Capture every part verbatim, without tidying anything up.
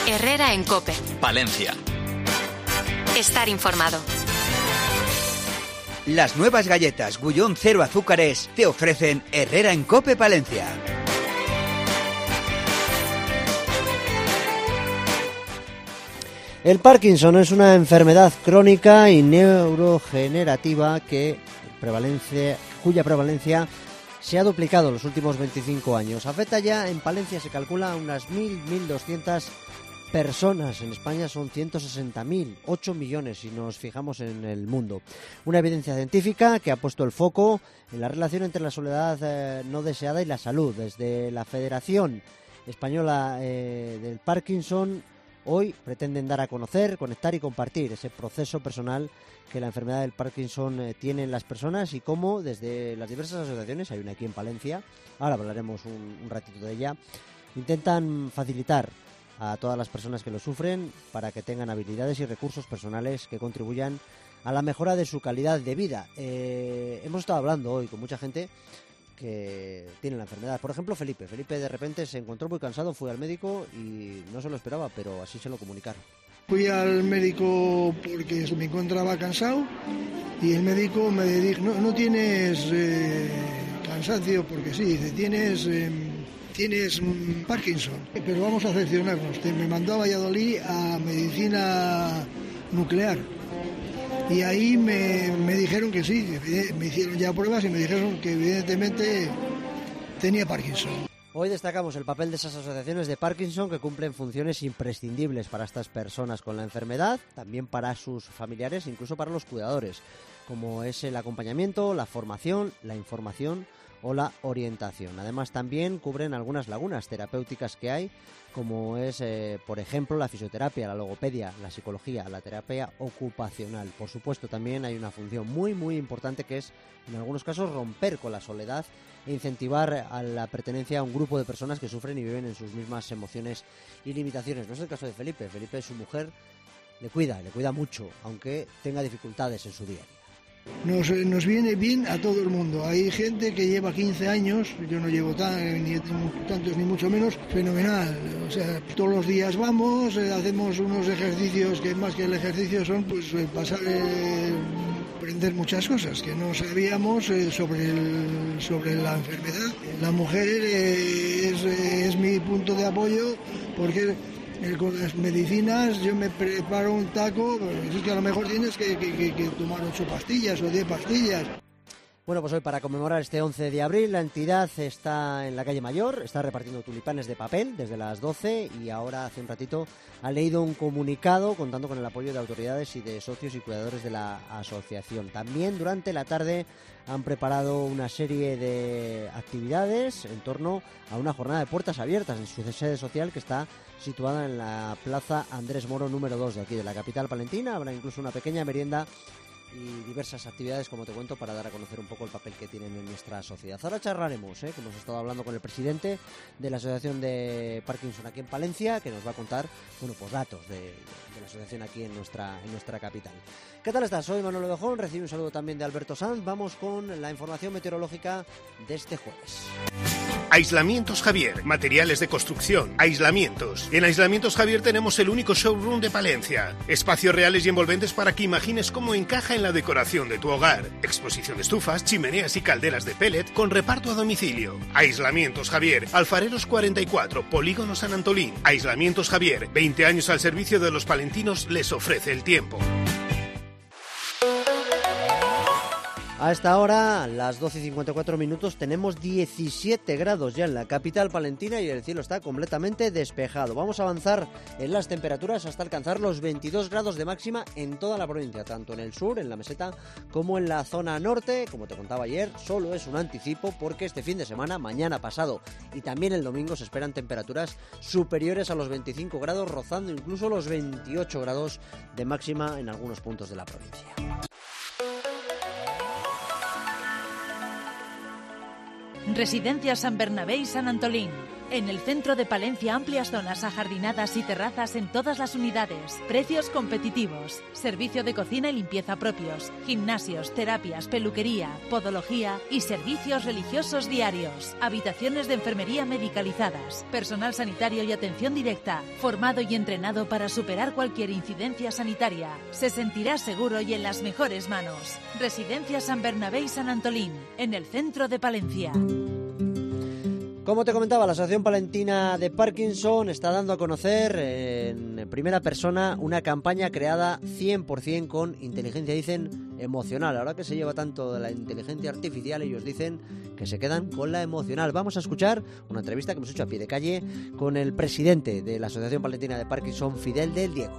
Herrera en COPE. Palencia. Estar informado. Las nuevas galletas Gullón Cero Azúcares te ofrecen Herrera en COPE Palencia. El Parkinson es una enfermedad crónica y neurogenerativa que prevalencia, cuya prevalencia se ha duplicado en los últimos veinticinco años. Afecta ya en Palencia, se calcula, a unas mil, mil doscientas personas. En España son ciento sesenta mil, ocho millones si nos fijamos en el mundo. Una evidencia científica que ha puesto el foco en la relación entre la soledad eh, no deseada y la salud. Desde la Federación Española eh, del Parkinson, hoy pretenden dar a conocer, conectar y compartir ese proceso personal que la enfermedad del Parkinson eh, tiene en las personas y cómo desde las diversas asociaciones, hay una aquí en Palencia, ahora hablaremos un, un ratito de ella, intentan facilitar a todas las personas que lo sufren para que tengan habilidades y recursos personales que contribuyan a la mejora de su calidad de vida. Eh, hemos estado hablando hoy con mucha gente que tiene la enfermedad. Por ejemplo, Felipe. Felipe de repente se encontró muy cansado, fue al médico y no se lo esperaba, pero así se lo comunicaron. Fui al médico porque me encontraba cansado y el médico me dijo, no, no tienes eh, cansancio, porque sí, dice, tienes... Eh, tienes Parkinson, pero vamos a cerciorarnos. Me mandó a Valladolid a medicina nuclear y ahí me, me dijeron que sí, me hicieron ya pruebas y me dijeron que evidentemente tenía Parkinson. Hoy destacamos el papel de esas asociaciones de Parkinson que cumplen funciones imprescindibles para estas personas con la enfermedad, también para sus familiares, incluso para los cuidadores, como es el acompañamiento, la formación, la información o la orientación. Además, también cubren algunas lagunas terapéuticas que hay, como es, eh, por ejemplo, la fisioterapia, la logopedia, la psicología, la terapia ocupacional. Por supuesto, también hay una función muy, muy importante que es, en algunos casos, romper con la soledad e incentivar a la pertenencia a un grupo de personas que sufren y viven en sus mismas emociones y limitaciones. No es el caso de Felipe. Felipe, su mujer, le cuida, le cuida mucho, aunque tenga dificultades en su día a día. Nos, nos viene bien a todo el mundo. Hay gente que lleva quince años, yo no llevo tan, ni tantos ni mucho menos, fenomenal. O sea, todos los días vamos, eh, hacemos unos ejercicios que más que el ejercicio son pues eh, pasar, eh, aprender muchas cosas que no sabíamos eh, sobre, el, sobre la enfermedad. La mujer eh, es, eh, es mi punto de apoyo porque... con las medicinas yo me preparo un taco, es que a lo mejor tienes que, que, que, que tomar ocho pastillas o diez pastillas. Bueno, pues hoy para conmemorar este once de abril la entidad está en la calle Mayor, está repartiendo tulipanes de papel desde las doce y ahora hace un ratito ha leído un comunicado contando con el apoyo de autoridades y de socios y cuidadores de la asociación. También durante la tarde han preparado una serie de actividades en torno a una jornada de puertas abiertas en su sede social que está situada en la Plaza Andrés Moro número dos de aquí, de la capital palentina. Habrá incluso una pequeña merienda y diversas actividades, como te cuento, para dar a conocer un poco el papel que tienen en nuestra sociedad. Ahora charlaremos, ¿eh? que hemos estado hablando con el presidente de la Asociación de Parkinson aquí en Palencia, que nos va a contar, bueno, pues datos de, de la asociación aquí en nuestra, en nuestra capital. ¿Qué tal estás? Soy Manuel Ovejón, recibo un saludo también de Alberto Sanz. Vamos con la información meteorológica de este jueves. Aislamientos Javier, materiales de construcción, aislamientos. En Aislamientos Javier tenemos el único showroom de Palencia. Espacios reales y envolventes para que imagines cómo encaja en la decoración de tu hogar. Exposición de estufas, chimeneas y calderas de pellet con reparto a domicilio. Aislamientos Javier, Alfareros cuarenta y cuatro, Polígono San Antolín. Aislamientos Javier, veinte años al servicio de los palentinos, les ofrece el tiempo. A esta hora, las doce y cincuenta y cuatro minutos, tenemos diecisiete grados ya en la capital palentina y el cielo está completamente despejado. Vamos a avanzar en las temperaturas hasta alcanzar los veintidós grados de máxima en toda la provincia, tanto en el sur, en la meseta, como en la zona norte. Como te contaba ayer, solo es un anticipo porque este fin de semana, mañana pasado y también el domingo, se esperan temperaturas superiores a los veinticinco grados, rozando incluso los veintiocho grados de máxima en algunos puntos de la provincia. Residencia San Bernabé y San Antolín. En el centro de Palencia, amplias zonas ajardinadas y terrazas en todas las unidades. Precios competitivos. Servicio de cocina y limpieza propios. Gimnasios, terapias, peluquería, podología y servicios religiosos diarios. Habitaciones de enfermería medicalizadas. Personal sanitario y atención directa. Formado y entrenado para superar cualquier incidencia sanitaria. Se sentirá seguro y en las mejores manos. Residencia San Bernabé y San Antolín, en el centro de Palencia. Como te comentaba, la Asociación Palentina de Parkinson está dando a conocer en primera persona una campaña creada cien por ciento con inteligencia, dicen, emocional. Ahora que se lleva tanto de la inteligencia artificial, ellos dicen que se quedan con la emocional. Vamos a escuchar una entrevista que hemos hecho a pie de calle con el presidente de la Asociación Palentina de Parkinson, Fidel del Diego.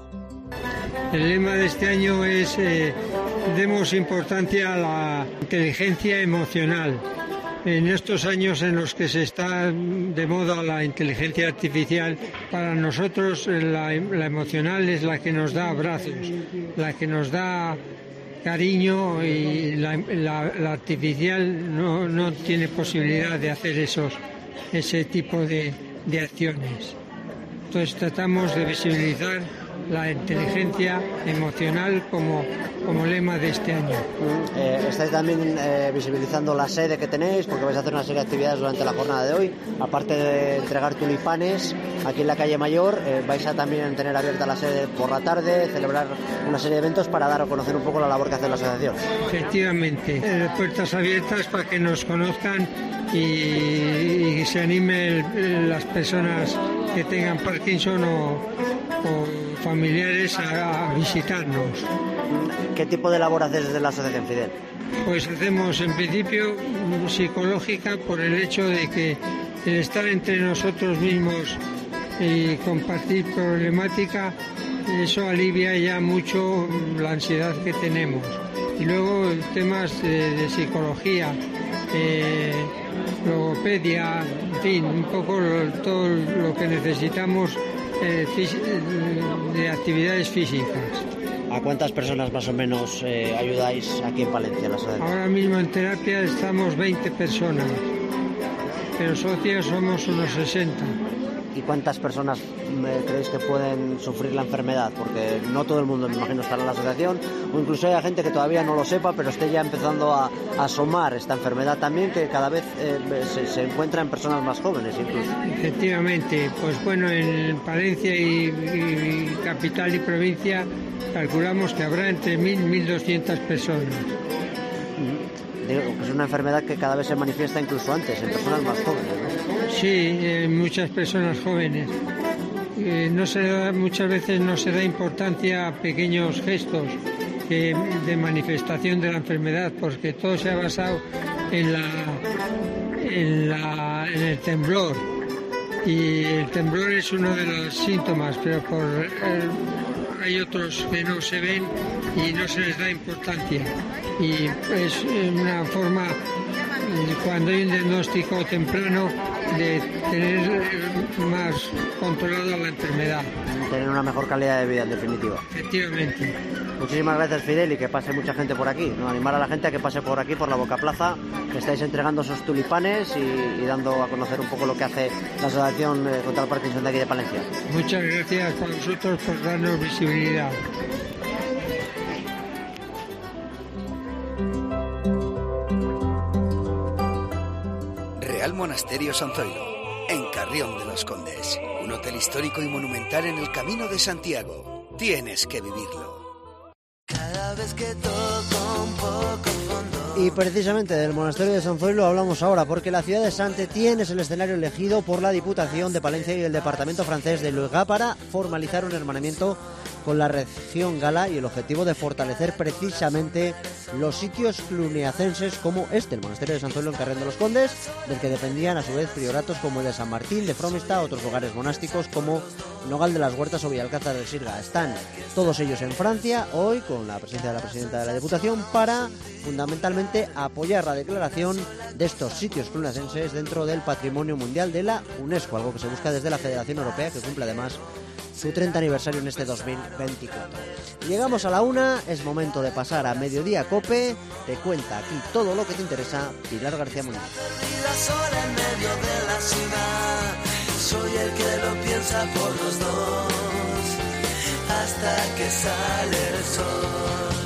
El lema de este año es eh, demos importancia a la inteligencia emocional. En estos años en los que se está de moda la inteligencia artificial, para nosotros la, la emocional es la que nos da abrazos, la que nos da cariño, y la, la, la artificial no, no tiene posibilidad de hacer esos, ese tipo de, de acciones. Entonces tratamos de visibilizar la inteligencia emocional como, como lema de este año. Eh, estáis también eh, visibilizando la sede que tenéis, porque vais a hacer una serie de actividades durante la jornada de hoy. Aparte de entregar tulipanes aquí en la calle Mayor, eh, vais a también tener abierta la sede por la tarde, celebrar una serie de eventos para dar a conocer un poco la labor que hace la asociación. Efectivamente, eh, puertas abiertas para que nos conozcan y, y se animen las personas que tengan Parkinson o, o familiares a, a visitarnos. ¿Qué tipo de labor haces desde la asociación, Fidel? Pues hacemos en principio psicológica, por el hecho de que el estar entre nosotros mismos y compartir problemática, eso alivia ya mucho la ansiedad que tenemos. Y luego temas de, de psicología, eh, logopedia, en fin, un poco lo, todo lo que necesitamos eh, de actividades físicas. ¿A cuántas personas más o menos eh, ayudáis aquí en Palencia, la asociación? Ahora mismo en terapia estamos veinte personas, pero socios somos unos sesenta. ¿Y cuántas personas eh, creéis que pueden sufrir la enfermedad? Porque no todo el mundo, me imagino, estará en la asociación, o incluso hay gente que todavía no lo sepa, pero esté ya empezando a, a asomar esta enfermedad también, que cada vez eh, se, se encuentra en personas más jóvenes incluso. Efectivamente, pues bueno, en Palencia y, y, y capital y provincia calculamos que habrá entre mil y mil doscientas personas. Digo, que es una enfermedad que cada vez se manifiesta incluso antes, en personas más jóvenes, ¿no? Sí, en muchas personas jóvenes. Eh, no se da, muchas veces no se da importancia a pequeños gestos que, de manifestación de la enfermedad, porque todo se ha basado en, la, en, la, en el temblor. Y el temblor es uno de los síntomas, pero por... Eh, hay otros que no se ven y no se les da importancia, y es una forma, cuando hay un diagnóstico temprano, de tener más controlada la enfermedad. Tener una mejor calidad de vida, en definitiva. Efectivamente. Muchísimas gracias, Fidel, y que pase mucha gente por aquí, ¿no? Animar a la gente a que pase por aquí, por la Boca Plaza, que estáis entregando esos tulipanes y, y dando a conocer un poco lo que hace la Asociación contra el Parkinson de aquí de Palencia. Muchas gracias a vosotros por darnos visibilidad. Real Monasterio San Zoilo, en Carrión de los Condes, un hotel histórico y monumental en el Camino de Santiago. Tienes que vivirlo. Cada vez que toco un poco fondo. Y precisamente del monasterio de San Zoilo hablamos ahora, porque la ciudad de Saint-Étienne es el escenario elegido por la Diputación de Palencia y el departamento francés de Loigat para formalizar un hermanamiento con la región gala, y el objetivo de fortalecer precisamente los sitios cluniacenses como este, el monasterio de San Zoilo en Carrión de los Condes, del que dependían a su vez prioratos como el de San Martín de Fromesta, otros lugares monásticos como Nogal de las Huertas o Villalcázar del Sirga. Están todos ellos en Francia hoy con la presencia de la presidenta de la Diputación para fundamentalmente apoyar la declaración de estos sitios cluniacenses dentro del Patrimonio Mundial de la UNESCO, algo que se busca desde la Federación Europea, que cumple además su treinta aniversario en este dos mil veinticuatro. Llegamos a la una, es momento de pasar a Mediodía Cope. Te cuenta aquí todo lo que te interesa Pilar García Muñoz. Sola en medio de la ciudad. pasa por los dos hasta que sale el sol.